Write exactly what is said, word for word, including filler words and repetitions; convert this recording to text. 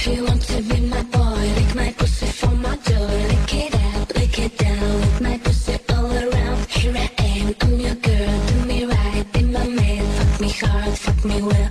If you want to be my boy, lick my pussy from my door. Lick it up, lick it down, lick my pussy all around. Here I am, I'm your girl, do me right, be my man. Fuck me hard, fuck me well.